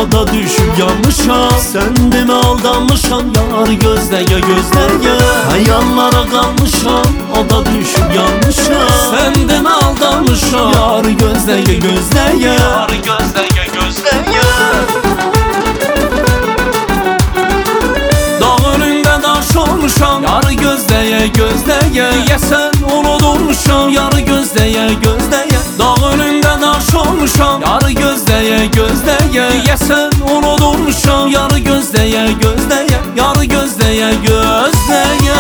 o da düşüp yanmışam. Sen de mi aldanmışam yar gözleye gözleye. Hayallara kalmışam o da düşüp yanmışam. Sen de mi aldanmışam yar gözleye gözleye. Yar gözleye gözleye. Dağ önünde taş olmuşam yar gözleye gözleye. Ya sen unutulmuşam yar gözleye gözleye. Dağ önünde taş olmuşam yar gözleye gözleye. Ya sen unutulmuşam yar gözleye gözleye. Yar gözleye gözleye.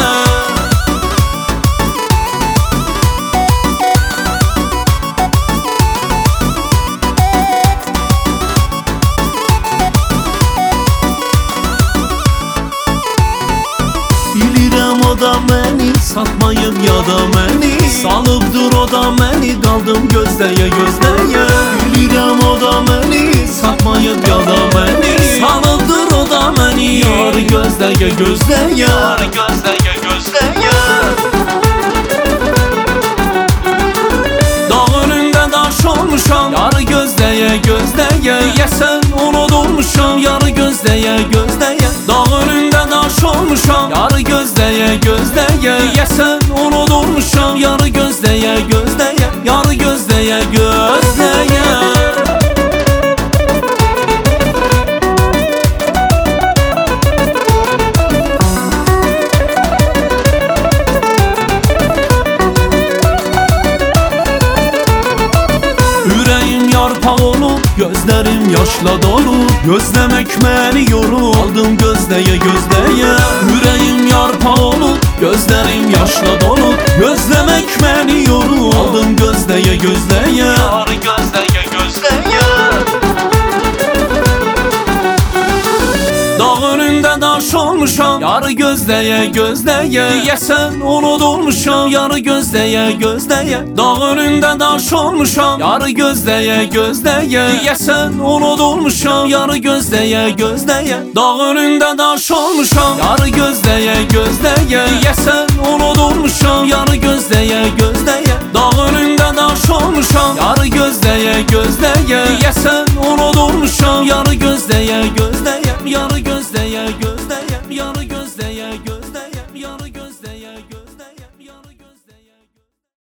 Bilirəm o da məni satmayıb ya da məni. Salıp dur o da məni qaldım gözləyə gözləyə. Bilirəm o da məni satmayıb ya da məni. Salıp dur o da məni yar gözləyə gözləyə. Yar gözləyə gözləyə. Dağ önündə daş olmuşam yar gözləyə gözləyə. Ya sən unutulmuşam yar gözləyə gözləyə. Dağ önündə daş olmuşam yar gözləyə gözləyə. Ya sən unutulmuşam yar gözləyə gözləyə. Yar gözləyə gözləyə. Ürəyim yarpaq olub, gözlərim yaşla dolu. Gözləmək məni yorub, aldım gözləyə gözləyə. Ürəyim yarpaq olub, gözlərim yaşla dolu. Gözləmək məni yorub, aldım gözləyə gözləyə. Yar gözləyə gözləyə. Dağ önündə daş olmuşam yar gözləyə gözləyə. Ya sən unutulmuşam yar gözləyə gözləyə. Dağ önündə daş olmuşam yar gözləyə gözləyə. Ya sən unutulmuşam yar gözləyə gözləyə. Dağ önündə daş olmuşam yar gözləyə gözləyə. Ya sən unutulmuşam yar gözləyə gözləyə. Dağ önündə daş olmuşam yar gözləyə gözləyə. Ya sən unutulmuşam